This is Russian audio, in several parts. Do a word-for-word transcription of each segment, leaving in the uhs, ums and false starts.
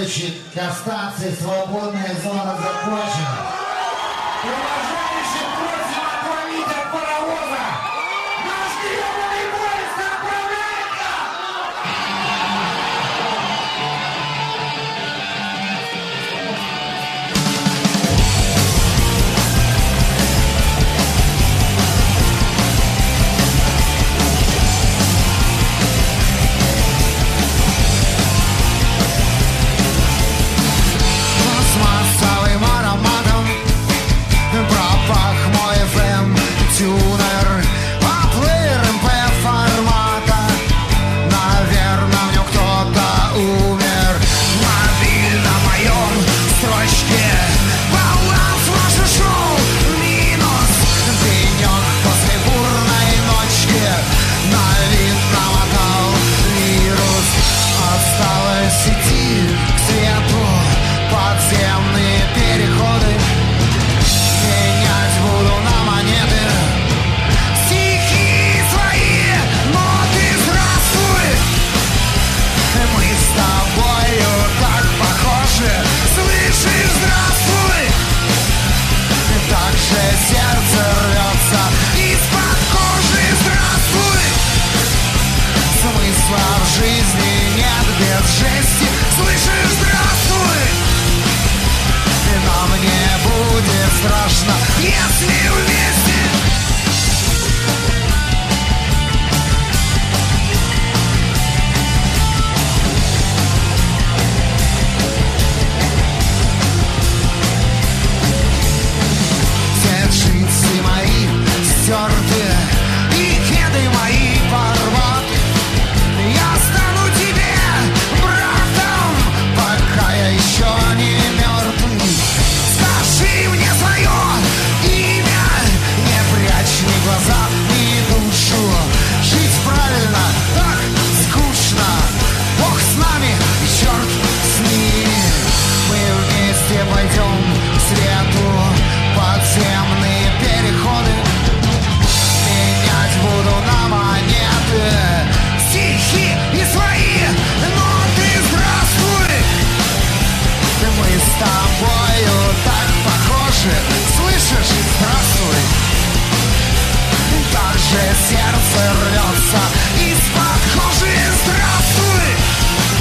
следующей к станции свободная зона закончена. Уважающий просим отвалить от паровоза! Наш гребаный поезд отправляется! Пластмассовым ароматом пропах мой эф эм-тюнер. Поплыл эм пэ формата. Наверное, в нем кто-то умер. Мобиль на моем строчке. Баланс ваше шоу минус. Денек после бурной ночки. На вид намотал вирус. Осталось идти к свету. Подземные переходы менять буду на монеты. Стихи свои, ноты, здравствуй. Мы с тобою так похожи. Слышишь, здравствуй. Так же сердце рвется из-под кожи. Здравствуй. Смысла в жизни нет без жести. Слышишь, здравствуй. Нам не будет страшно, если вместе. Все джинсы мои стерты и кеды мои порваты. Я стану тебе братом, пока я еще не мертвый. Скажи мне свое имя, не прячь ни глаза, ни душу. Жить правильно так скучно. Бог с нами, черт с ними. Мы вместе пойдем к свету. Подземные переходы менять буду на монеты. Стихи и свои ноты. Здравствуй. Мы с тобою так похожи. Слышишь? Здравствуй. Так же сердце рвется из-под кожи. Здравствуй.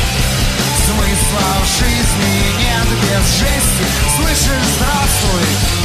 Смысла в жизни нет без жести. Слышишь? Здравствуй.